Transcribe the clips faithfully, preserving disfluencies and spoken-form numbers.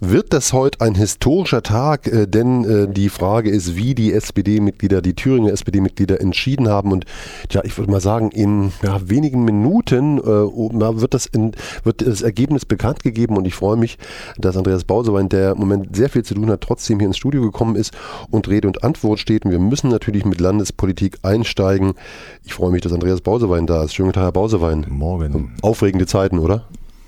Wird das heute ein historischer Tag, äh, denn äh, die Frage ist, wie die S P D-Mitglieder, die Thüringer S P D-Mitglieder entschieden haben und ja, ich würde mal sagen, in ja, wenigen Minuten äh, wird, das in, wird das Ergebnis bekannt gegeben und ich freue mich, dass Andreas Bausewein, der im Moment sehr viel zu tun hat, trotzdem hier ins Studio gekommen ist und Rede und Antwort steht und wir müssen natürlich mit Landespolitik einsteigen. Ich freue mich, dass Andreas Bausewein da ist. Schönen guten Tag, Herr Bausewein. Morgen. Aufregende Zeiten, oder?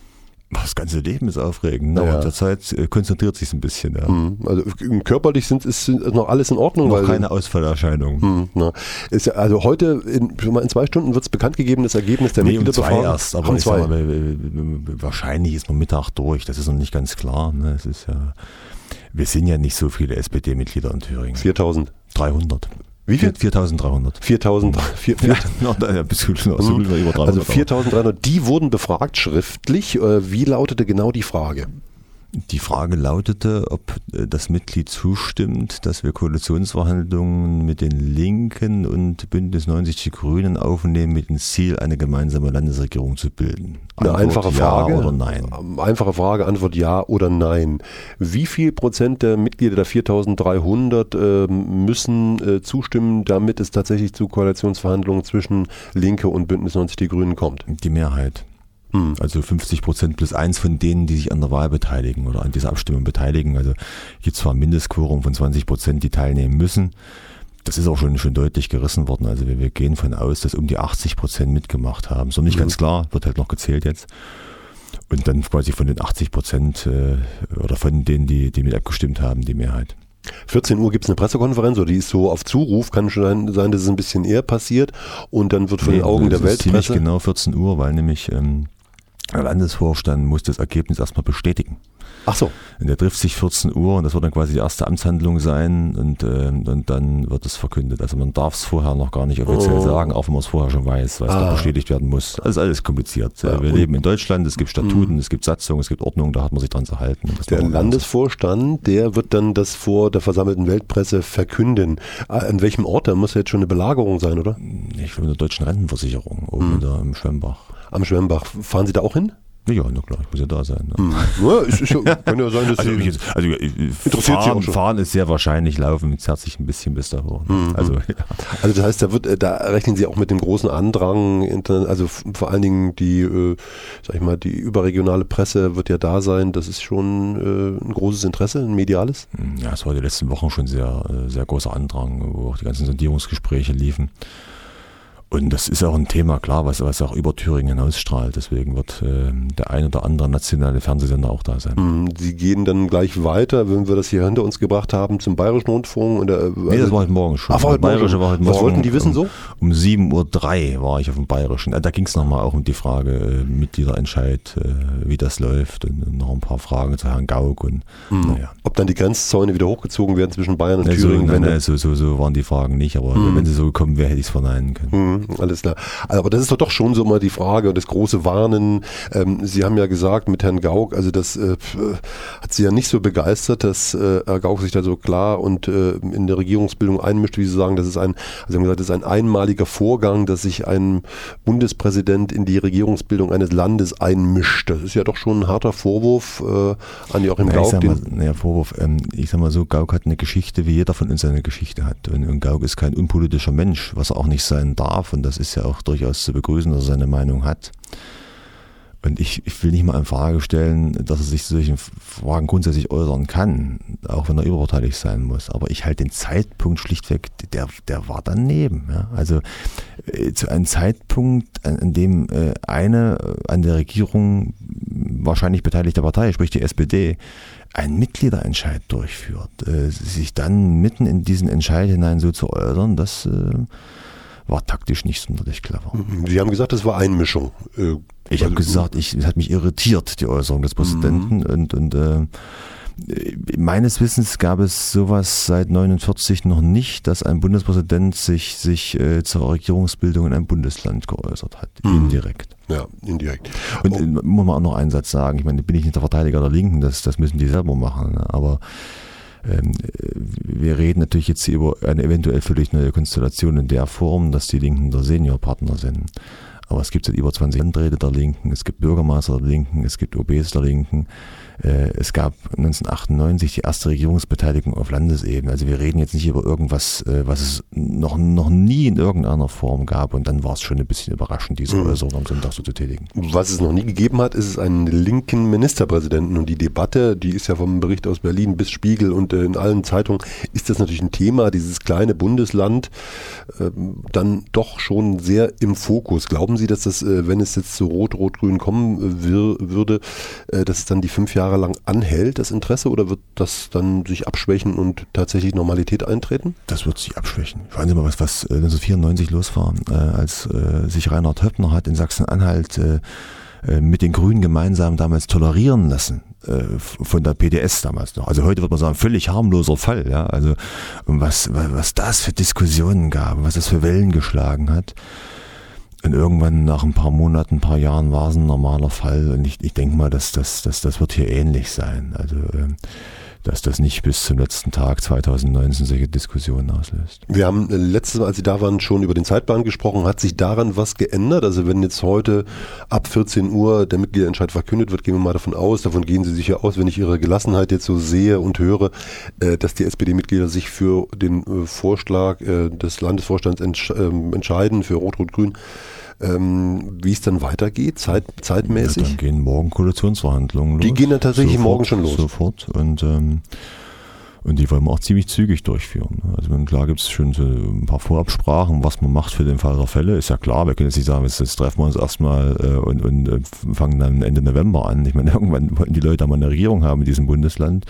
Das ganze Leben ist aufregend, aber ja. Derzeit konzentriert sich ein bisschen. Ja. Also körperlich sind, ist noch alles in Ordnung. Noch weil keine Ausfallerscheinungen. Hm, ist ja, also heute, in, in zwei Stunden wird es bekannt gegeben, das Ergebnis der nee, Mitgliederbefragung. Um zwei erst, aber um ich zwei. sag mal, wahrscheinlich ist man Mittag durch, das ist noch nicht ganz klar. Ne? Es ist ja, wir sind ja nicht so viele S P D-Mitglieder in Thüringen. viertausend. dreihundert. Wie viel? viertausenddreihundert. viertausend. vier, vier, ja, ja, bis über dreihundert. Also viertausenddreihundert, die wurden befragt schriftlich. Wie lautete genau die Frage? Die Frage lautete, ob das Mitglied zustimmt, dass wir Koalitionsverhandlungen mit den Linken und Bündnis neunzig Die Grünen aufnehmen mit dem Ziel, eine gemeinsame Landesregierung zu bilden. Eine einfache Frage. Ja oder nein? Einfache Frage, Antwort ja oder nein. Wie viel Prozent der Mitglieder der viertausenddreihundert äh, müssen äh, zustimmen, damit es tatsächlich zu Koalitionsverhandlungen zwischen Linke und Bündnis neunzig Die Grünen kommt? Die Mehrheit. Also fünfzig Prozent plus eins von denen, die sich an der Wahl beteiligen oder an dieser Abstimmung beteiligen. Also gibt zwar ein Mindestquorum von zwanzig Prozent, die teilnehmen müssen. Das ist auch schon, schon deutlich gerissen worden. Also wir, wir gehen von aus, dass um die achtzig Prozent mitgemacht haben. So nicht mhm. ganz klar, wird halt noch gezählt jetzt. Und dann quasi von den achtzig Prozent äh, oder von denen, die, die mit abgestimmt haben, die Mehrheit. vierzehn Uhr gibt es eine Pressekonferenz, oder die ist so auf Zuruf, kann schon sein, dass es ein bisschen eher passiert und dann wird von nee, den Augen der Weltpresse... Ziemlich genau vierzehn Uhr, weil nämlich ähm, der Landesvorstand muss das Ergebnis erstmal bestätigen. Ach so. Und der trifft sich vierzehn Uhr und das wird dann quasi die erste Amtshandlung sein und, äh, und dann wird es verkündet. Also man darf es vorher noch gar nicht offiziell oh. sagen, auch wenn man es vorher schon weiß, weil es ah. noch bestätigt werden muss. Das ist alles kompliziert. Ja, Wir leben in Deutschland, es gibt Statuten, mh. es gibt Satzungen, es gibt Ordnungen, da hat man sich dran zu halten. Der Landesvorstand, der wird dann das vor der versammelten Weltpresse verkünden. An welchem Ort? Da muss ja jetzt schon eine Belagerung sein, oder? Ich glaube in der deutschen Rentenversicherung, oben mhm. da im Schwemmbach. Am Schwemmbach. Fahren Sie da auch hin? Ja, na klar, ich muss ja da sein. Ne? Mhm. Ja, es ist ja, kann ja sein, dass also, ich, also interessiert fahren, Sie fahren ist sehr wahrscheinlich, laufen zerrt sich ein bisschen bis da hoch. Mhm. Also, ja. also das heißt, da wird, da rechnen Sie auch mit dem großen Andrang, also vor allen Dingen die, sag ich mal, die überregionale Presse wird ja da sein. Das ist schon ein großes Interesse, ein mediales? Ja, es war die letzten Wochen schon sehr, sehr großer Andrang, wo auch die ganzen Sondierungsgespräche liefen. Und das ist auch ein Thema, klar, was, was auch über Thüringen hinausstrahlt. Deswegen wird äh, der ein oder andere nationale Fernsehsender auch da sein. Sie gehen dann gleich weiter, wenn wir das hier hinter uns gebracht haben, zum Bayerischen Rundfunk? Und der, nee, das war heute Morgen schon. Ach, war heute Bayerische war heute was morgen. Wollten die wissen um, so? Um sieben Uhr drei war ich auf dem Bayerischen. Da ging es nochmal auch um die Frage äh, Mitgliederentscheid, äh, wie das läuft und, und noch ein paar Fragen zu Herrn Gauck. Und, mhm. naja. Ob dann die Grenzzäune wieder hochgezogen werden zwischen Bayern und nee, Thüringen? So, nein, nein, so, so, so waren die Fragen nicht, aber mhm. wenn sie so gekommen wäre, hätte ich es verneinen können. Mhm, alles klar. Aber das ist doch doch schon so mal die Frage und das große Warnen. Ähm, Sie haben ja gesagt mit Herrn Gauck, also das äh, hat Sie ja nicht so begeistert, dass äh, Herr Gauck sich da so klar und äh, in der Regierungsbildung einmischt, wie Sie sagen. Das ist ein, also Sie haben gesagt, das ist ein einmaliger Vorgang, dass sich ein Bundespräsident in die Regierungsbildung eines Landes einmischt. Das ist ja doch schon ein harter Vorwurf äh, an Joachim ja, Gauck. Ich sag mal, naja, Vorwurf, ähm, ich sag mal so, Gauck hat eine Geschichte, wie jeder von uns eine Geschichte hat. Und, und Gauck ist kein unpolitischer Mensch, was er auch nicht sein darf. Und das ist ja auch durchaus zu begrüßen, dass er seine Meinung hat. Und ich, ich will nicht mal in Frage stellen, dass er sich zu solchen Fragen grundsätzlich äußern kann, auch wenn er überparteilich sein muss. Aber ich halte den Zeitpunkt schlichtweg, der, der war daneben. Ja? Also äh, zu einem Zeitpunkt, an, an dem äh, eine an der Regierung wahrscheinlich beteiligte Partei, sprich die S P D, einen Mitgliederentscheid durchführt, äh, sich dann mitten in diesen Entscheid hinein so zu äußern, das äh, war taktisch nicht sonderlich clever. Sie haben gesagt, das war Einmischung. Äh, ich also, habe gesagt, ich, es hat mich irritiert, die Äußerung des Präsidenten. Mhm. Und, und äh, meines Wissens gab es sowas seit neunundvierzig noch nicht, dass ein Bundespräsident sich, sich äh, zur Regierungsbildung in einem Bundesland geäußert hat. Mhm. Indirekt. Ja, indirekt. Und äh, muss man auch noch einen Satz sagen. Ich meine, bin ich nicht der Verteidiger der Linken, das, das müssen die selber machen. Ne? Aber wir reden natürlich jetzt über eine eventuell völlig neue Konstellation in der Form, dass die Linken der Seniorpartner sind. Aber es gibt seit über zwanzig Landräte der Linken, es gibt Bürgermeister der Linken, es gibt O Bs der Linken. Es gab neunzehnhundertachtundneunzig die erste Regierungsbeteiligung auf Landesebene. Also wir reden jetzt nicht über irgendwas, was es noch, noch nie in irgendeiner Form gab. Und dann war es schon ein bisschen überraschend, diese mhm. Äußerung am Sonntag so zu tätigen. Was es noch nie gegeben hat, ist es einen linken Ministerpräsidenten. Und die Debatte, die ist ja vom Bericht aus Berlin bis Spiegel und in allen Zeitungen, ist das natürlich ein Thema, dieses kleine Bundesland, äh, dann doch schon sehr im Fokus. Glauben Sie, dass das, äh, wenn es jetzt zu Rot-Rot-Grün kommen äh, wir, würde, äh, dass es dann die fünf Jahre lang anhält, das Interesse, oder wird das dann sich abschwächen und tatsächlich Normalität eintreten? Das wird sich abschwächen. Schauen Sie mal, was, was neunzehnhundertvierundneunzig los war, äh, als äh, sich Reinhard Höppner hat in Sachsen-Anhalt äh, äh, mit den Grünen gemeinsam damals tolerieren lassen, äh, von der P D S damals noch. Also heute wird man sagen, völlig harmloser Fall. Ja? Also was, was das für Diskussionen gab, was das für Wellen geschlagen hat. Und irgendwann nach ein paar Monaten, ein paar Jahren war es ein normaler Fall. Und ich, ich denke mal, dass das, dass das wird hier ähnlich sein. Also, dass das nicht bis zum letzten Tag zweitausendneunzehn solche Diskussionen auslöst. Wir haben letztes Mal, als Sie da waren, schon über den Zeitplan gesprochen. Hat sich daran was geändert? Also wenn jetzt heute ab vierzehn Uhr der Mitgliederentscheid verkündet wird, gehen wir mal davon aus, davon gehen Sie sicher aus, wenn ich Ihre Gelassenheit jetzt so sehe und höre, dass die S P D-Mitglieder sich für den Vorschlag des Landesvorstands entscheiden, für Rot-Rot-Grün. Ähm, wie es dann weitergeht, zeit, zeitmäßig? Ja, dann gehen morgen Koalitionsverhandlungen los. Die gehen dann tatsächlich sofort, morgen schon los? Sofort. Und, ähm, und die wollen wir auch ziemlich zügig durchführen. Also klar gibt es schon so ein paar Vorabsprachen, was man macht für den Fall der Fälle. Ist ja klar, wir können jetzt nicht sagen, jetzt, jetzt treffen wir uns erstmal äh, und, und äh, fangen dann Ende November an. Ich meine, irgendwann wollen die Leute mal eine Regierung haben in diesem Bundesland.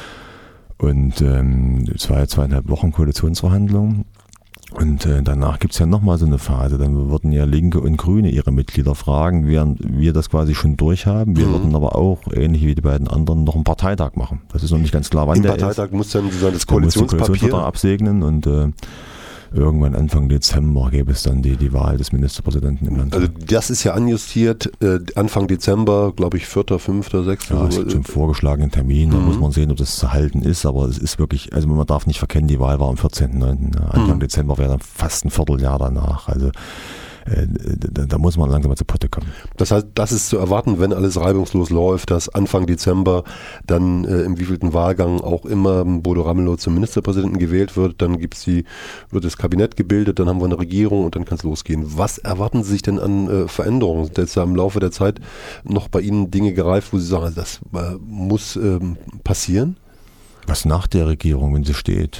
Und ähm, zwei, zweieinhalb Wochen Koalitionsverhandlungen. Und äh, danach gibt's ja nochmal so eine Phase, dann würden ja Linke und Grüne ihre Mitglieder fragen, während wir das quasi schon durchhaben. Wir mhm. würden aber auch, ähnlich wie die beiden anderen, noch einen Parteitag machen. Das ist noch nicht ganz klar, wann Im der Parteitag ist. muss dann sozusagen das Koalitionspapier Koalitionsvertrag absegnen und äh, irgendwann Anfang Dezember gäbe es dann die, die Wahl des Ministerpräsidenten im Land. Also das ist ja anjustiert, äh, Anfang Dezember, glaube ich, vierter, fünfter, sechster Ja, es gibt schon vorgeschlagenen Termin, da mhm. muss man sehen, ob das zu halten ist, aber es ist wirklich, also man darf nicht verkennen, die Wahl war am vierzehnten neunten Anfang mhm. Dezember wäre dann fast ein Vierteljahr danach, also Da, da muss man langsam mal zu Potte kommen. Das heißt, das ist zu erwarten, wenn alles reibungslos läuft, dass Anfang Dezember dann äh, im wievielten Wahlgang auch immer Bodo Ramelow zum Ministerpräsidenten gewählt wird, dann gibt's die, wird das Kabinett gebildet, dann haben wir eine Regierung und dann kann es losgehen. Was erwarten Sie sich denn an äh, Veränderungen? Sind jetzt ja im Laufe der Zeit noch bei Ihnen Dinge gereift, wo Sie sagen, also das äh, muss ähm, passieren? Was nach der Regierung, wenn sie steht?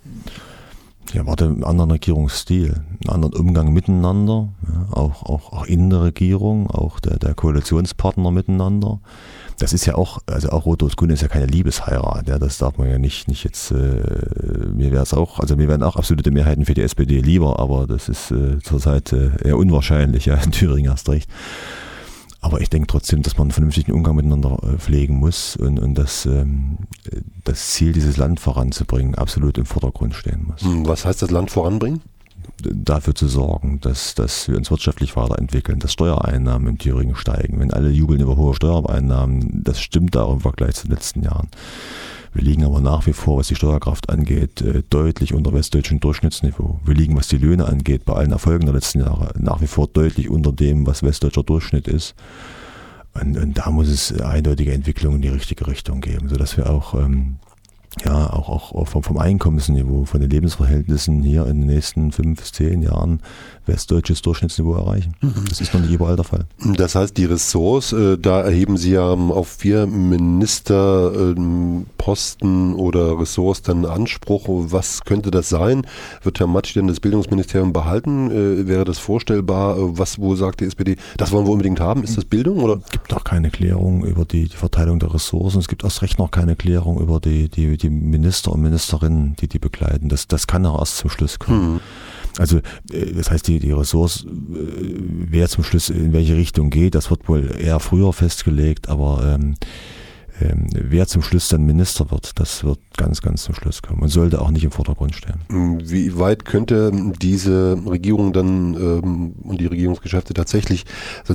Ja, warte, einen anderen Regierungsstil, einen anderen Umgang miteinander, ja, auch, auch, auch in der Regierung, auch der, der Koalitionspartner miteinander. Das ist ja auch, also auch Rot-Rot-Grün ist ja keine Liebesheirat, ja, das darf man ja nicht, nicht jetzt, äh, mir wäre es auch, also mir wären auch absolute Mehrheiten für die S P D lieber, aber das ist äh, zurzeit äh, eher unwahrscheinlich, ja, in Thüringen erst recht. Aber ich denke trotzdem, dass man einen vernünftigen Umgang miteinander äh, pflegen muss und, und dass ähm, das Ziel, dieses Land voranzubringen, absolut im Vordergrund stehen muss. Was heißt das Land voranbringen? Dafür zu sorgen, dass, dass wir uns wirtschaftlich weiterentwickeln, dass Steuereinnahmen in Thüringen steigen. Wenn alle jubeln über hohe Steuereinnahmen, das stimmt auch im Vergleich zu den letzten Jahren. Wir liegen aber nach wie vor, was die Steuerkraft angeht, deutlich unter westdeutschem Durchschnittsniveau. Wir liegen, was die Löhne angeht, bei allen Erfolgen der letzten Jahre nach wie vor deutlich unter dem, was westdeutscher Durchschnitt ist. Und, und da muss es eindeutige Entwicklungen in die richtige Richtung geben, sodass wir auch, ähm, ja, auch, auch vom, vom Einkommensniveau, von den Lebensverhältnissen hier in den nächsten fünf bis zehn Jahren westdeutsches Durchschnittsniveau erreichen. Mhm. Das ist noch nicht überall der Fall. Das heißt, die Ressorts, äh, da erheben Sie ja auf vier Ministerposten äh, oder Ressorts dann Anspruch. Was könnte das sein? Wird Herr Matsch denn das Bildungsministerium behalten? Äh, wäre das vorstellbar? Was, wo sagt die S P D, das wollen wir unbedingt haben? Ist das Bildung? Oder? Es gibt auch keine Klärung über die, die Verteilung der Ressourcen. Es gibt erst recht noch keine Klärung über die, die, die Minister und Ministerinnen, die die begleiten. Das, das kann auch erst zum Schluss kommen. Mhm. Also das heißt, die, die Ressource, wer zum Schluss in welche Richtung geht, das wird wohl eher früher festgelegt, aber ähm, ähm, wer zum Schluss dann Minister wird, das wird ganz, ganz zum Schluss kommen und sollte auch nicht im Vordergrund stehen. Wie weit könnte diese Regierung dann ähm, und die Regierungsgeschäfte tatsächlich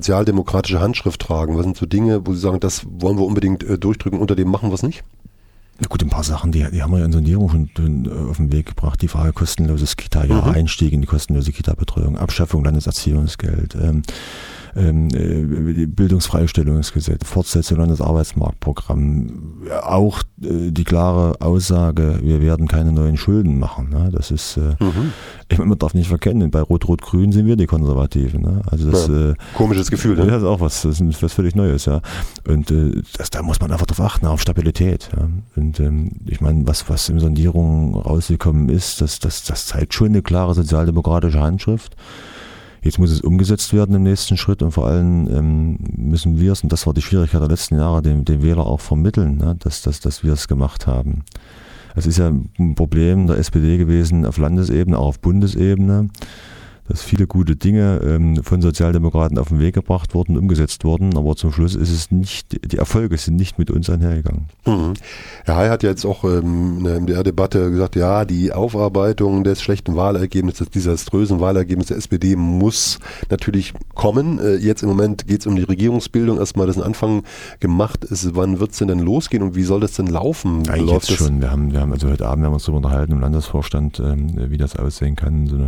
sozialdemokratische Handschrift tragen? Was sind so Dinge, wo Sie sagen, das wollen wir unbedingt äh, durchdrücken, unter dem machen wir es nicht? Na gut, ein paar Sachen, die, die haben wir ja in Sondierung schon, schon auf den Weg gebracht. Die Frage kostenloses Kita, ja, mhm. Einstieg in die kostenlose Kita-Betreuung, Abschaffung Landeserziehungsgeld, ähm, ähm, Bildungsfreistellungsgesetz, Fortsetzung Landesarbeitsmarktprogramm, auch äh, die klare Aussage, wir werden keine neuen Schulden machen. Ne? Das ist, äh, mhm. ich meine, man darf nicht verkennen, bei Rot-Rot-Grün sind wir die Konservativen. Ne? Also das, ja, äh, komisches Gefühl. Ne? Das ist auch was, das ist was völlig Neues. Ja. Und äh, das, da muss man einfach darauf achten, auf Stabilität. Ja. Und ähm, ich meine, was, was in Sondierungen rausgekommen ist, das, das, das zeigt schon eine klare sozialdemokratische Handschrift. Jetzt muss es umgesetzt werden im nächsten Schritt und vor allem ähm, müssen wir es, und das war die Schwierigkeit der letzten Jahre, dem, dem Wähler auch vermitteln, ne, dass, dass, dass wir es gemacht haben. Es ist ja ein Problem der S P D gewesen auf Landesebene, auch auf Bundesebene, dass viele gute Dinge ähm, von Sozialdemokraten auf den Weg gebracht wurden, umgesetzt wurden, aber zum Schluss ist es nicht, die Erfolge sind nicht mit uns einhergegangen. Mhm. Herr Hay hat ja jetzt auch ähm, in der Debatte gesagt, ja, die Aufarbeitung des schlechten Wahlergebnisses, des desaströsen Wahlergebnisses der S P D muss natürlich kommen. Äh, jetzt im Moment geht es um die Regierungsbildung, erstmal das ein Anfang gemacht ist. Wann wird es denn, denn losgehen und wie soll das denn laufen? Ja, jetzt das? schon. Wir haben, wir haben also heute Abend haben wir uns darüber unterhalten im Landesvorstand, ähm, wie das aussehen kann. So eine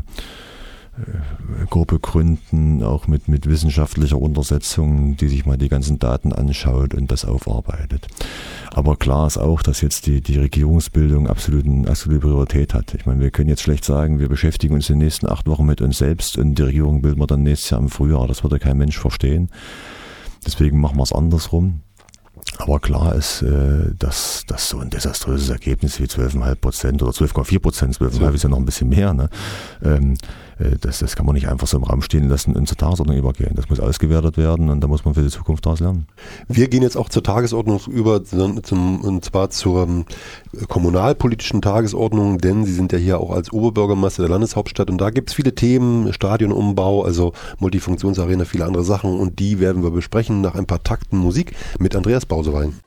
Gruppe gründen, auch mit, mit wissenschaftlicher Untersetzung, die sich mal die ganzen Daten anschaut und das aufarbeitet. Aber klar ist auch, dass jetzt die, die Regierungsbildung absoluten, absolute Priorität hat. Ich meine, wir können jetzt schlecht sagen, wir beschäftigen uns in den nächsten acht Wochen mit uns selbst und die Regierung bilden wir dann nächstes Jahr im Frühjahr. Das würde kein Mensch verstehen. Deswegen machen wir es andersrum. Aber klar ist, dass, dass so ein desaströses Ergebnis wie zwölf Komma fünf Prozent oder zwölf Komma vier Prozent, zwölf Komma fünf ist ja noch ein bisschen mehr, ne? Das, das kann man nicht einfach so im Raum stehen lassen und zur Tagesordnung übergehen. Das muss ausgewertet werden und da muss man für die Zukunft daraus lernen. Wir gehen jetzt auch zur Tagesordnung über, zum, und zwar zur kommunalpolitischen Tagesordnung, denn Sie sind ja hier auch als Oberbürgermeister der Landeshauptstadt und da gibt es viele Themen, Stadionumbau, also Multifunktionsarena, viele andere Sachen und die werden wir besprechen nach ein paar Takten Musik mit Andreas Bausewein.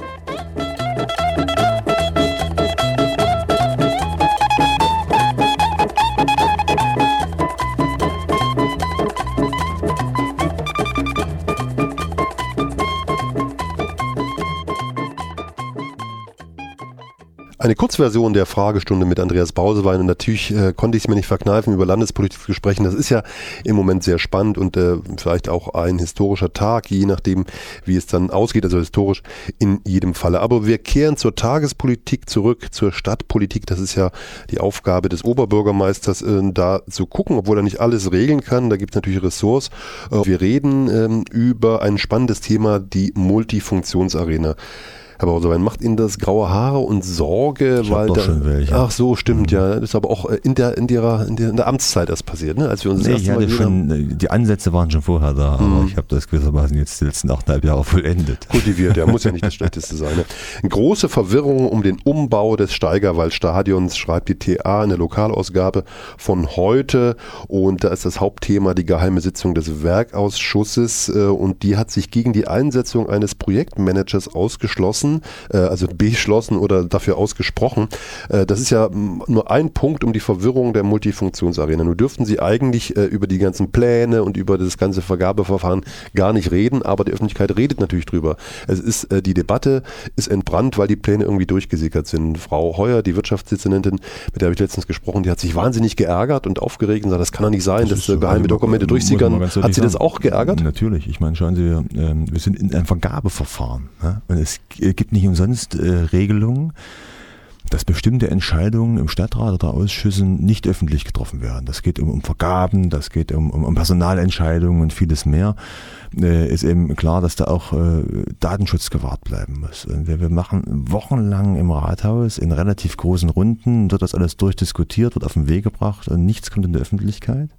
Eine Kurzversion der Fragestunde mit Andreas Bausewein und natürlich äh, konnte ich es mir nicht verkneifen, über Landespolitik zu sprechen. Das ist ja im Moment sehr spannend und äh, vielleicht auch ein historischer Tag, je nachdem, wie es dann ausgeht, also historisch in jedem Falle. Aber wir kehren zur Tagespolitik zurück, zur Stadtpolitik. Das ist ja die Aufgabe des Oberbürgermeisters, äh, da zu gucken, obwohl er nicht alles regeln kann. Da gibt es natürlich Ressorts. Äh, wir reden ähm, über ein spannendes Thema, die Multifunktionsarena. Herr Bausewein, macht Ihnen das graue Haare und Sorge? Ich weil doch da, schon welche. Ach so, stimmt, mhm. ja. Das ist aber auch in der, in der, in der, in der Amtszeit erst passiert, ne? Als wir uns das nee, erste ich hatte Mal schon, haben. Die Ansätze waren schon vorher da, aber mhm. ich habe das gewissermaßen jetzt die letzten achteinhalb Jahre vollendet. Kultiviert, ja, muss ja nicht das Schlechteste sein. Ne? Große Verwirrung um den Umbau des Steigerwaldstadions, schreibt die T A in der Lokalausgabe von heute und da ist das Hauptthema die geheime Sitzung des Werkausschusses und die hat sich gegen die Einsetzung eines Projektmanagers ausgeschlossen, also beschlossen oder dafür ausgesprochen. Das ist ja nur ein Punkt um die Verwirrung der Multifunktionsarena. Nur dürften Sie eigentlich über die ganzen Pläne und über das ganze Vergabeverfahren gar nicht reden, aber die Öffentlichkeit redet natürlich drüber. Es ist, die Debatte ist entbrannt, weil die Pläne irgendwie durchgesickert sind. Frau Heuer, die Wirtschaftsdezernentin, mit der habe ich letztens gesprochen, die hat sich wahnsinnig geärgert und aufgeregt und sagt, das kann doch nicht sein, das dass so, geheime Dokumente also, durchsickern. Hat Sie das auch geärgert? Natürlich. Ich meine, schauen Sie, wir sind in einem Vergabeverfahren. Und es gibt nicht umsonst äh, Regelungen, dass bestimmte Entscheidungen im Stadtrat oder Ausschüssen nicht öffentlich getroffen werden. Das geht um, um Vergaben, das geht um, um, um Personalentscheidungen und vieles mehr. Äh, ist eben klar, dass da auch äh, Datenschutz gewahrt bleiben muss. Und wir, wir machen wochenlang im Rathaus in relativ großen Runden, wird das alles durchdiskutiert, wird auf den Weg gebracht und nichts kommt in die Öffentlichkeit.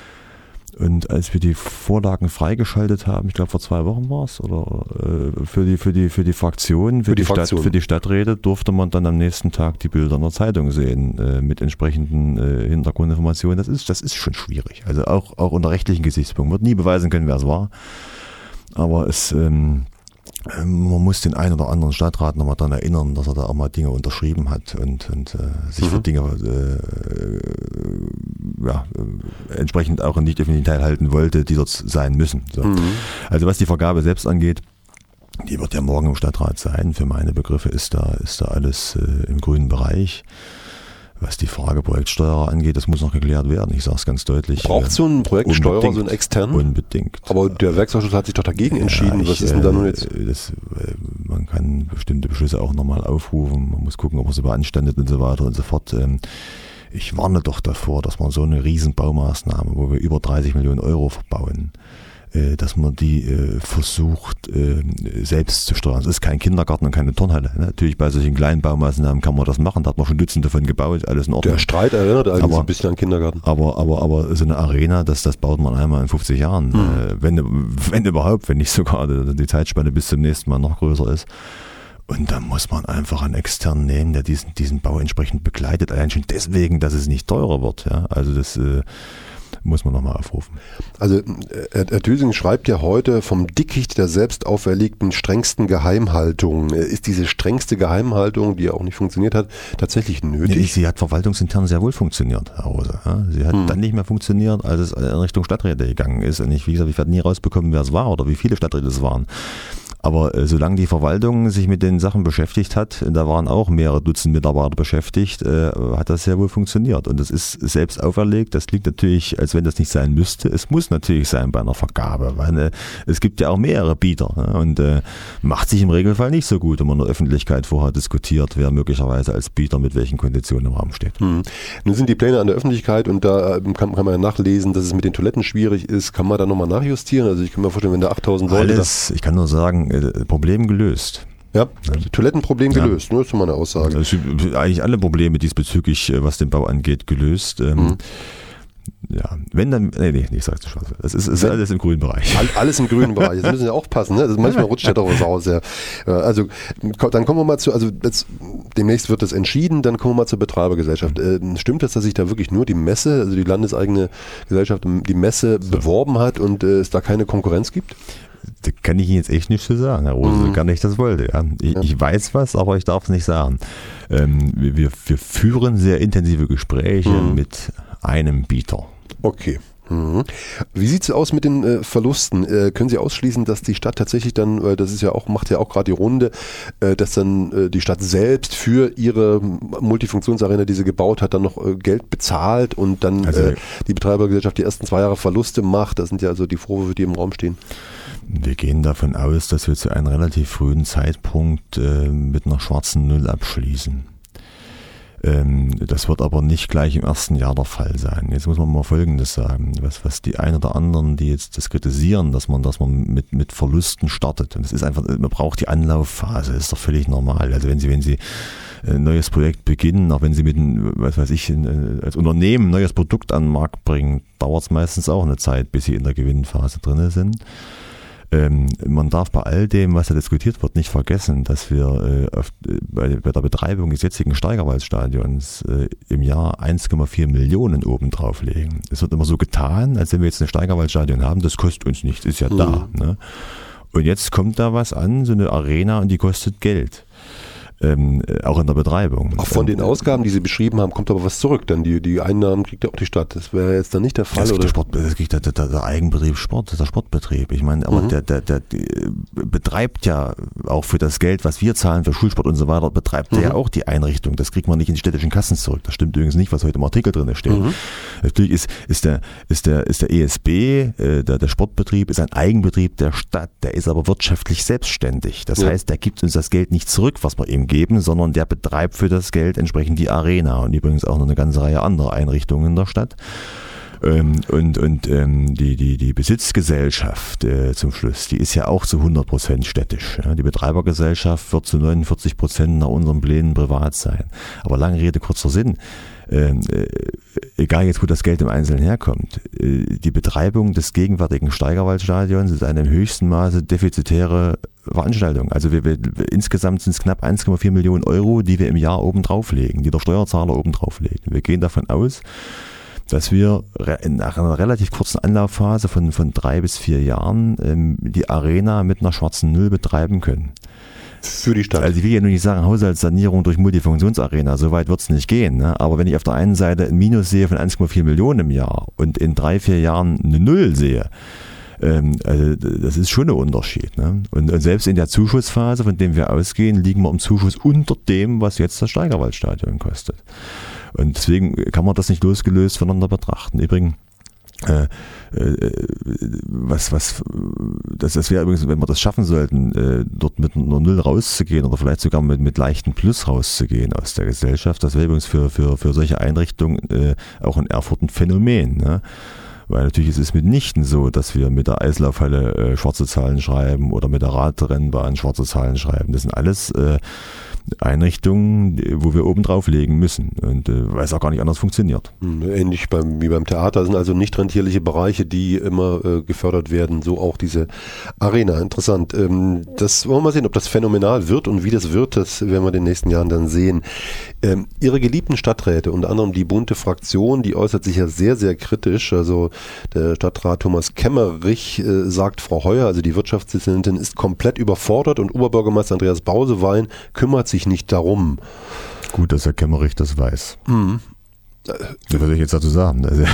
Und als wir die Vorlagen freigeschaltet haben, ich glaube vor zwei Wochen war es, oder äh, für die für die für die Fraktion, für, für die, die Fraktion. Stadt, für die Stadträte durfte man dann am nächsten Tag die Bilder in der Zeitung sehen äh, mit entsprechenden äh, Hintergrundinformationen. Das ist das ist schon schwierig. Also auch auch unter rechtlichen Gesichtspunkten wird nie beweisen können, wer es war. Aber es ähm, man muss den einen oder anderen Stadtrat nochmal daran erinnern, dass er da auch mal Dinge unterschrieben hat und, und äh, sich mhm. für Dinge äh, ja, äh, entsprechend auch nicht öffentlich teilhalten wollte, die dort sein müssen. So. Mhm. Also was die Vergabe selbst angeht, Die wird ja morgen im Stadtrat sein. Für meine Begriffe ist da, ist da alles äh, im grünen Bereich. Was die Frage Projektsteuerer angeht, das muss noch geklärt werden. Ich sage es ganz deutlich. Braucht so ein Projektsteuerer, so einen externen? Unbedingt. Aber der Werkstattausschuss hat sich doch dagegen ja, entschieden. ich, Was ist denn da nun jetzt? Das, man kann bestimmte Beschlüsse auch nochmal aufrufen. Man muss gucken, ob man sie beanstandet und so weiter und so fort. Ich warne doch davor, dass man so eine riesen Baumaßnahme, wo wir über dreißig Millionen Euro verbauen, dass man die äh, versucht äh, selbst zu steuern. Es ist kein Kindergarten und keine Turnhalle. Ne? Natürlich bei solchen kleinen Baumaßnahmen kann man das machen, da hat man schon Dutzende von gebaut, alles in Ordnung. Der Streit erinnert eigentlich aber, ein bisschen an Kindergarten. Aber, aber, aber so eine Arena, das, das baut man einmal in fünfzig Jahren. Mhm. Äh, wenn, wenn überhaupt, wenn nicht sogar die, die Zeitspanne bis zum nächsten Mal noch größer ist. Und dann muss man einfach einen externen nehmen, der diesen, diesen Bau entsprechend begleitet. Allein schon deswegen, dass es nicht teurer wird. Ja? Also das äh, muss man nochmal aufrufen. Also Herr Dösing schreibt ja heute vom Dickicht der selbst auferlegten strengsten Geheimhaltung. Ist diese strengste Geheimhaltung, die ja auch nicht funktioniert hat, tatsächlich nötig? Ja, sie hat verwaltungsintern sehr wohl funktioniert, Herr Rose. Sie hat hm. dann nicht mehr funktioniert, als es in Richtung Stadträte gegangen ist. Und ich, wie gesagt, ich werde nie rausbekommen, wer es war oder wie viele Stadträte es waren. Aber äh, solange die Verwaltung sich mit den Sachen beschäftigt hat, da waren auch mehrere Dutzend Mitarbeiter beschäftigt, äh, hat das sehr wohl funktioniert. Und das ist selbst auferlegt. Das klingt natürlich, als wenn das nicht sein müsste. Es muss natürlich sein bei einer Vergabe, weil äh, es gibt ja auch mehrere Bieter. Ne? Und äh, macht sich im Regelfall nicht so gut, wenn man in der Öffentlichkeit vorher diskutiert, wer möglicherweise als Bieter mit welchen Konditionen im Raum steht. Hm. Nun sind die Pläne an der Öffentlichkeit und da kann, kann man ja nachlesen, dass es mit den Toiletten schwierig ist. Kann man da nochmal nachjustieren? Also ich kann mir vorstellen, wenn da achttausend Leute... Alles, ich kann nur sagen, Problem gelöst. Ja, Toilettenproblem gelöst, ja. Ne, ist meine Aussage. Also eigentlich alle Probleme diesbezüglich, was den Bau angeht, gelöst. Mhm. Ja, wenn dann, nee, nee, ich sag's schon. Das ist, ist alles im grünen Bereich. Alles im grünen Bereich. Das müssen wir auch passen, ne? Das manchmal rutscht ja doch was aus. Ja. Also, dann kommen wir mal zu, also jetzt, demnächst wird das entschieden, dann kommen wir mal zur Betreibergesellschaft. Mhm. Stimmt das, dass sich da wirklich nur die Messe, also die landeseigene Gesellschaft, die Messe so. beworben hat und äh, es da keine Konkurrenz gibt? Das kann ich Ihnen jetzt echt nicht so sagen, Herr Rose, mhm. gar nicht das wollte. Ja. Ich, ja. ich weiß was, aber ich darf es nicht sagen. Ähm, wir, wir, wir führen sehr intensive Gespräche mhm. mit einem Bieter. Okay. Mhm. Wie sieht es aus mit den äh, Verlusten? Äh, können Sie ausschließen, dass die Stadt tatsächlich dann, äh, das ist ja auch, macht ja auch gerade die Runde, äh, dass dann äh, die Stadt selbst für ihre Multifunktionsarena, die sie gebaut hat, dann noch äh, Geld bezahlt und dann also, äh, die Betreibergesellschaft die ersten zwei Jahre Verluste macht? Das sind ja also die Vorwürfe, die im Raum stehen. Wir gehen davon aus, dass wir zu einem relativ frühen Zeitpunkt äh, mit einer schwarzen Null abschließen. Ähm, das wird aber nicht gleich im ersten Jahr der Fall sein. Jetzt muss man mal Folgendes sagen, was, was die ein oder anderen, die jetzt das kritisieren, dass man, dass man mit, mit Verlusten startet. Und es ist einfach, man braucht die Anlaufphase, das ist doch völlig normal. Also wenn Sie, wenn Sie ein neues Projekt beginnen, auch wenn Sie mit einem, was weiß ich, als Unternehmen ein neues Produkt an den Markt bringen, dauert es meistens auch eine Zeit, bis Sie in der Gewinnphase drin sind. Ähm, man darf bei all dem, was da diskutiert wird, nicht vergessen, dass wir äh, auf, äh, bei, bei der Betreibung des jetzigen Steigerwaldstadions äh, im Jahr eins Komma vier Millionen oben drauflegen. Es wird immer so getan, als wenn wir jetzt ein Steigerwaldstadion haben, das kostet uns nichts, ist ja mhm. da. Ne? Und jetzt kommt da was an, so eine Arena, und die kostet Geld. Ähm, auch in der Betreibung. Auch von den Ausgaben, die Sie beschrieben haben, kommt aber was zurück. Denn die, die Einnahmen kriegt ja auch die Stadt. Das wäre jetzt dann nicht der Fall. Das, oder? Der, Sport, das kriegt der, der, der Eigenbetrieb Sport, der Sportbetrieb. Ich meine, aber mhm. der, der, der, der betreibt ja auch für das Geld, was wir zahlen für Schulsport und so weiter, betreibt mhm. der ja auch die Einrichtung. Das kriegt man nicht in die städtischen Kassen zurück. Das stimmt übrigens nicht, was heute im Artikel drin steht. Mhm. Natürlich ist, ist, der, ist, der, ist der E S B, äh, der, der Sportbetrieb, ist ein Eigenbetrieb der Stadt. Der ist aber wirtschaftlich selbstständig. Das ja. heißt, der gibt uns das Geld nicht zurück, was wir ihm geben, sondern der betreibt für das Geld entsprechend die Arena und übrigens auch noch eine ganze Reihe anderer Einrichtungen in der Stadt. Ähm, und und ähm, die, die, die Besitzgesellschaft äh, zum Schluss, die ist ja auch zu hundert Prozent städtisch. Ja? Die Betreibergesellschaft wird zu neunundvierzig Prozent nach unseren Plänen privat sein. Aber lange Rede, kurzer Sinn. Äh, egal jetzt, wo das Geld im Einzelnen herkommt, äh, die Betreibung des gegenwärtigen Steigerwaldstadions ist eine im höchsten Maße defizitäre Veranstaltung. Also wir, wir, insgesamt sind es knapp eins Komma vier Millionen Euro, die wir im Jahr oben drauflegen, die der Steuerzahler oben drauflegt. Wir gehen davon aus, dass wir nach einer relativ kurzen Anlaufphase von, von drei bis vier Jahren ähm, die Arena mit einer schwarzen Null betreiben können. Für die Stadt. Also ich will ja nur nicht sagen, Haushaltssanierung durch Multifunktionsarena, so weit wird es nicht gehen. Ne? Aber wenn ich auf der einen Seite ein Minus sehe von eins Komma vier Millionen im Jahr und in drei, vier Jahren eine Null sehe, Ähm, also das ist schon ein Unterschied. Ne? Und, und selbst in der Zuschussphase, von dem wir ausgehen, liegen wir im Zuschuss unter dem, was jetzt das Steigerwaldstadion kostet. Und deswegen kann man das nicht losgelöst voneinander betrachten. Übrigens, Äh, äh, was, was, das, das wäre übrigens, wenn wir das schaffen sollten, äh, dort mit einer Null rauszugehen oder vielleicht sogar mit, mit leichten Plus rauszugehen aus der Gesellschaft, das wäre übrigens für, für, für solche Einrichtungen äh, auch in Erfurt ein Phänomen. Ne? Weil natürlich ist es mitnichten so, dass wir mit der Eislaufhalle äh, schwarze Zahlen schreiben oder mit der Radrennbahn schwarze Zahlen schreiben. Das sind alles äh, Einrichtungen, wo wir oben drauflegen müssen und äh, weil es auch gar nicht anders funktioniert. Ähnlich beim, wie beim Theater sind also nicht rentierliche Bereiche, die immer äh, gefördert werden, so auch diese Arena. Interessant. Ähm, das wollen wir mal sehen, ob das phänomenal wird und wie das wird, das werden wir in den nächsten Jahren dann sehen. Ähm, Ihre geliebten Stadträte, unter anderem die bunte Fraktion, die äußert sich ja sehr, sehr kritisch. Also der Stadtrat Thomas Kemmerich äh, sagt, Frau Heuer, also die Wirtschaftsassistentin, ist komplett überfordert und Oberbürgermeister Andreas Bausewein kümmert sich nicht darum. Gut, dass Herr Kemmerich das weiß. Mhm. Was soll ich jetzt dazu sagen? Also,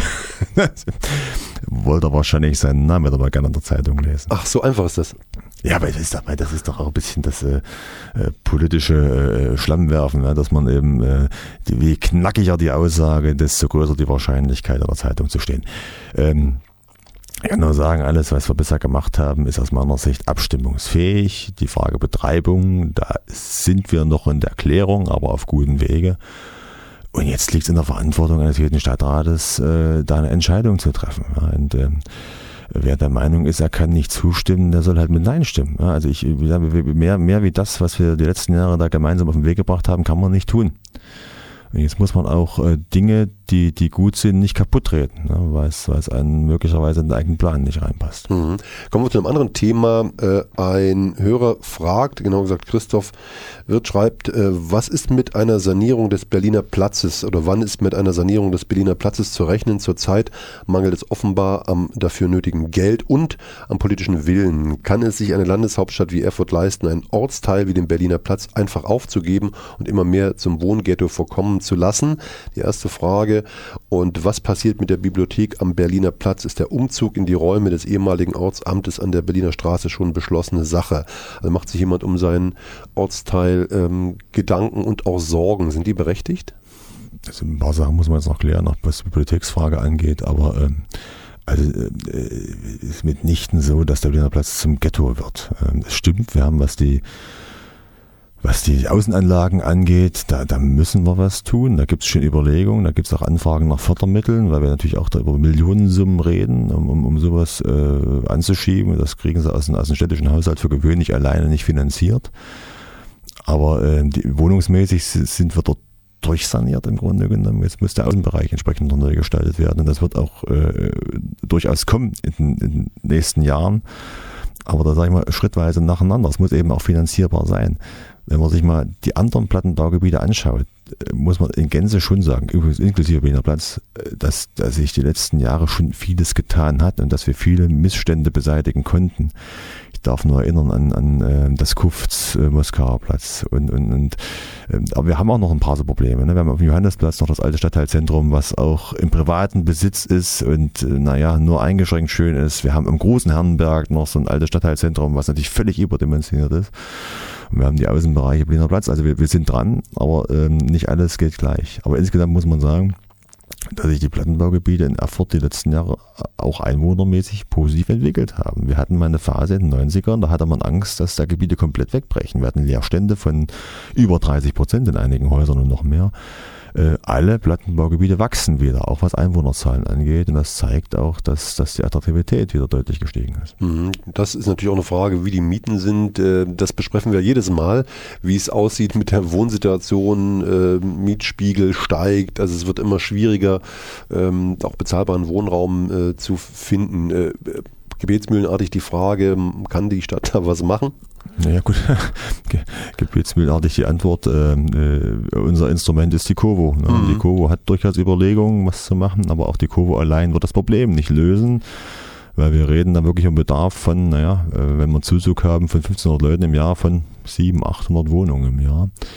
wollte er wahrscheinlich seinen Namen wieder mal gerne in der Zeitung lesen. Ach, so einfach ist das. Ja, aber das ist doch, das ist doch auch ein bisschen das äh, äh, politische äh, Schlammwerfen, ja, dass man eben, äh, die, wie knackiger die Aussage, desto größer die Wahrscheinlichkeit in der Zeitung zu stehen. Ähm, Ich kann nur sagen, alles, was wir bisher gemacht haben, ist aus meiner Sicht abstimmungsfähig. Die Frage Betreibung, da sind wir noch in der Klärung, aber auf gutem Wege. Und jetzt liegt es in der Verantwortung eines jeden Stadtrates, äh, da eine Entscheidung zu treffen. Ja, und äh, wer der Meinung ist, er kann nicht zustimmen, der soll halt mit Nein stimmen. Ja, also ich, mehr, mehr wie das, was wir die letzten Jahre da gemeinsam auf den Weg gebracht haben, kann man nicht tun. Und jetzt muss man auch äh, Dinge, die, die gut sind, nicht kaputt treten, ne, weil es, weil es einen möglicherweise in den eigenen Plan nicht reinpasst. Mhm. Kommen wir zu einem anderen Thema. Äh, ein Hörer fragt, genau gesagt Christoph Wirth schreibt, äh, was ist mit einer Sanierung des Berliner Platzes oder wann ist mit einer Sanierung des Berliner Platzes zu rechnen? Zurzeit mangelt es offenbar am dafür nötigen Geld und am politischen Willen. Kann es sich eine Landeshauptstadt wie Erfurt leisten, einen Ortsteil wie den Berliner Platz einfach aufzugeben und immer mehr zum Wohnghetto verkommen zu lassen? Die erste Frage. Und was passiert mit der Bibliothek am Berliner Platz? Ist der Umzug in die Räume des ehemaligen Ortsamtes an der Berliner Straße schon beschlossene Sache? Also macht sich jemand um seinen Ortsteil ähm, Gedanken und auch Sorgen. Sind die berechtigt? Also ein paar Sachen muss man jetzt noch klären, was die Bibliotheksfrage angeht, aber ähm, also äh, ist mitnichten so, dass der Berliner Platz zum Ghetto wird. Ähm, das stimmt, wir haben, was die Was die Außenanlagen angeht, da, da müssen wir was tun. Da gibt es schon Überlegungen, da gibt es auch Anfragen nach Fördermitteln, weil wir natürlich auch da über Millionensummen reden, um, um, um sowas äh, anzuschieben. Das kriegen sie aus, dem, aus dem städtischen Haushalt für gewöhnlich alleine nicht finanziert. Aber äh, die, wohnungsmäßig sind wir dort durchsaniert im Grunde genommen. Jetzt muss der Außenbereich entsprechend neu gestaltet werden. Und das wird auch äh, durchaus kommen in, in den nächsten Jahren. Aber da sage ich mal schrittweise nacheinander. Es muss eben auch finanzierbar sein. Wenn man sich mal die anderen Plattenbaugebiete anschaut, muss man in Gänze schon sagen, übrigens inklusive Berliner Platz, dass, dass sich die letzten Jahre schon vieles getan hat und dass wir viele Missstände beseitigen konnten. Ich darf nur erinnern an, an das Kufz, äh, Moskauer Platz und, und, und äh, aber wir haben auch noch ein paar so Probleme. Ne? Wir haben auf dem Johannisplatz noch das alte Stadtteilzentrum, was auch im privaten Besitz ist und äh, naja, nur eingeschränkt schön ist. Wir haben im großen Herrenberg noch so ein altes Stadtteilzentrum, was natürlich völlig überdimensioniert ist. Und wir haben die Außenbereiche Berliner Platz, also wir, wir sind dran, aber ähm, nicht alles geht gleich. Aber insgesamt muss man sagen, dass sich die Plattenbaugebiete in Erfurt die letzten Jahre auch einwohnermäßig positiv entwickelt haben. Wir hatten mal eine Phase in den neunzigern, da hatte man Angst, dass da Gebiete komplett wegbrechen. Wir hatten Leerstände von über dreißig Prozent in einigen Häusern und noch mehr. Äh, alle Plattenbaugebiete wachsen wieder, auch was Einwohnerzahlen angeht. Und das zeigt auch, dass, dass die Attraktivität wieder deutlich gestiegen ist. Das ist natürlich auch eine Frage, wie die Mieten sind. Das besprechen wir jedes Mal, wie es aussieht mit der Wohnsituation. Mietspiegel steigt, also es wird immer schwieriger, auch bezahlbaren Wohnraum zu finden. Gebetsmühlenartig die Frage, kann die Stadt da was machen? Naja gut, gebetsmühlenartig die Antwort, äh, unser Instrument ist die Kovo. Ne? Mhm. Die Kovo hat durchaus Überlegungen, was zu machen, aber auch die Kovo allein wird das Problem nicht lösen, weil wir reden da wirklich um Bedarf von, naja, wenn wir einen Zuzug haben von fünfzehnhundert Leuten im Jahr, von siebenhundert, achthundert Wohnungen im Jahr.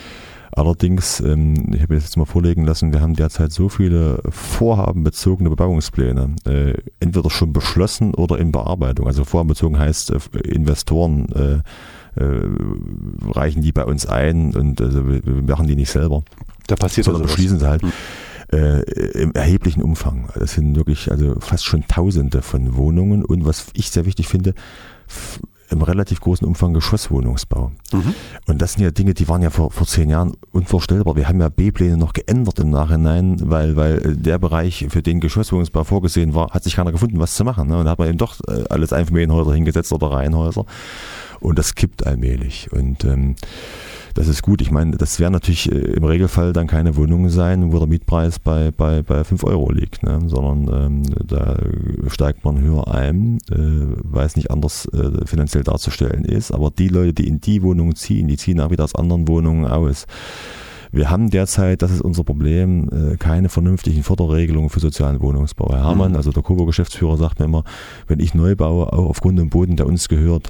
Allerdings, ähm, ich habe jetzt mal vorlegen lassen, wir haben derzeit so viele vorhabenbezogene Bebauungspläne, äh, entweder schon beschlossen oder in Bearbeitung. Also vorhabenbezogen heißt, äh, Investoren äh, äh, reichen die bei uns ein und also wir, wir machen die nicht selber. Da passiert sondern also beschließen sie halt. Hm. Äh, im erheblichen Umfang. Das sind wirklich also fast schon Tausende von Wohnungen und was ich sehr wichtig finde, f- im relativ großen Umfang Geschosswohnungsbau. Mhm. Und das sind ja Dinge, die waren ja vor, vor zehn Jahren unvorstellbar. Wir haben ja B-Pläne noch geändert im Nachhinein, weil, weil der Bereich, für den Geschosswohnungsbau vorgesehen war, hat sich keiner gefunden, was zu machen. Ne? Und da hat man eben doch alles Einfamilienhäuser hingesetzt oder Reihenhäuser. Und das kippt allmählich. Und ähm, das ist gut. Ich meine, das werden natürlich äh, im Regelfall dann keine Wohnungen sein, wo der Mietpreis bei, bei, bei fünf Euro liegt, ne? Sondern ähm, da steigt man höher ein, äh, weil es nicht anders äh, finanziell darzustellen ist. Aber die Leute, die in die Wohnungen ziehen, die ziehen auch wieder aus anderen Wohnungen aus. Wir haben derzeit, das ist unser Problem, äh, keine vernünftigen Förderregelungen für sozialen Wohnungsbau. Herr Herrmann, also der Kobo-Geschäftsführer, sagt mir immer, wenn ich neu baue, auch auf Grund und Boden, der uns gehört,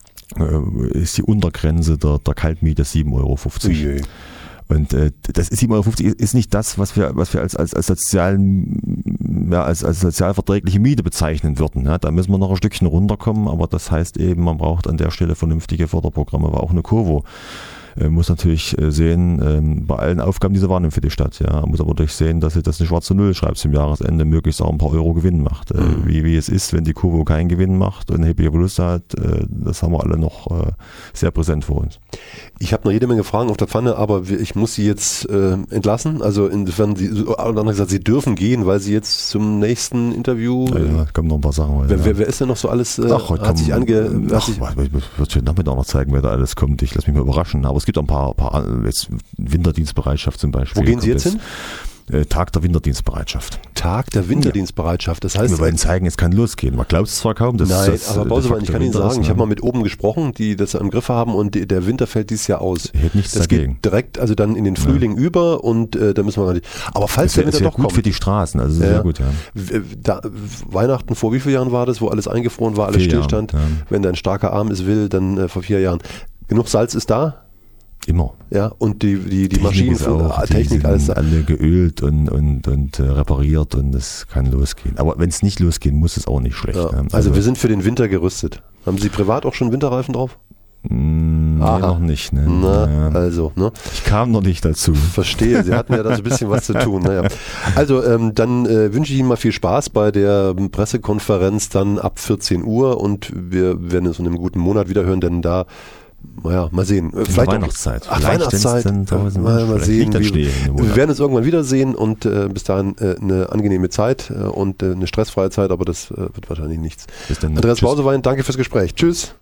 ist die Untergrenze der, der Kaltmiete sieben Euro fünfzig. Ui, ui. Und äh, das ist sieben Euro fünfzig ist nicht das, was wir, was wir als, als, als, sozialen, ja, als, als sozialverträgliche Miete bezeichnen würden. Ja, da müssen wir noch ein Stückchen runterkommen, aber das heißt eben, man braucht an der Stelle vernünftige Förderprogramme, aber auch eine Kovo. Äh, muss natürlich äh, sehen, ähm, bei allen Aufgaben, die sie wahrnimmt für die Stadt, ja, muss aber durchsehen, dass sie das eine schwarze Null schreibt zum Jahresende, möglichst auch ein paar Euro Gewinn macht. Äh, Mhm. wie, wie es ist, wenn die Kovo keinen Gewinn macht und erhebliche Verluste hat, äh, das haben wir alle noch äh, sehr präsent vor uns. Ich habe noch jede Menge Fragen auf der Pfanne, aber wir- ich muss Sie jetzt äh, entlassen. Also insofern, Sie, andere gesagt, Sie dürfen gehen, weil Sie jetzt zum nächsten Interview. Ja, ja, kommen noch ein paar Sachen. Wer, ja. wer, wer ist denn noch so alles? Äh, Ach, heute hat sich kommen- ange. Hat Ach, sich, ich wird heute Nachmittag noch zeigen, wer da alles kommt. Ich lasse mich mal überraschen. Aber es gibt auch ein paar, paar jetzt Winterdienstbereitschaft zum Beispiel. wo gehen Sie Kommt jetzt hin? Äh, Tag der Winterdienstbereitschaft. Tag der Winterdienstbereitschaft. Das heißt, Wir wollen zeigen, es kann losgehen. Man glaubt es zwar kaum. Das, nein, das, aber der Bausewein, Fakt ich der kann Ihnen Winter ist, sagen, ich ne? habe mal mit oben gesprochen, die das im Griff haben und die, der Winter fällt dieses Jahr aus. Ich hätte nichts Das dagegen. geht direkt, also dann in den Frühling über und äh, da müssen wir gar nicht. Aber falls Das der wäre Winter wär doch gut kommt, für die Straßen. Also das ist Ja. sehr gut, ja. w- da, Weihnachten vor wie vielen Jahren war das, wo alles eingefroren war, alles Vier Jahren, stillstand? ja. Wenn da ein starker Arm es will, dann äh, vor vier Jahren. Genug Salz ist da, Immer. ja, und die, die, die Technik Maschinen, ist auch, äh, die Technik, sind alles. alle geölt und, und, und äh, repariert und es kann losgehen. Aber wenn es nicht losgehen muss, es auch nicht schlecht. Ja. Ne? Also wir sind für den Winter gerüstet. Haben Sie privat auch schon Winterreifen drauf? mh, nee, Aha. noch nicht. Ne? Na, Ja. also, ne? Ich kam noch nicht dazu. Verstehe, Sie hatten ja da so ein bisschen was zu tun. Naja. Also ähm, dann äh, wünsche ich Ihnen mal viel Spaß bei der ähm, Pressekonferenz dann ab vierzehn Uhr und wir werden uns in einem guten Monat wieder hören, denn da, naja, mal sehen. Äh, In vielleicht der auch- Weihnachtszeit. Ach, Vielleicht Weihnachtszeit. sind's dann tausend mal, Menschen. mal Vielleicht sehen. liegt dann Wie, Schnee in dem wir Monat. werden uns irgendwann wiedersehen und äh, bis dahin äh, eine angenehme Zeit äh, und äh, eine stressfreie Zeit, aber das äh, wird wahrscheinlich nichts. Bis dann. Andreas Tschüss. Bausewein, danke fürs Gespräch. Tschüss.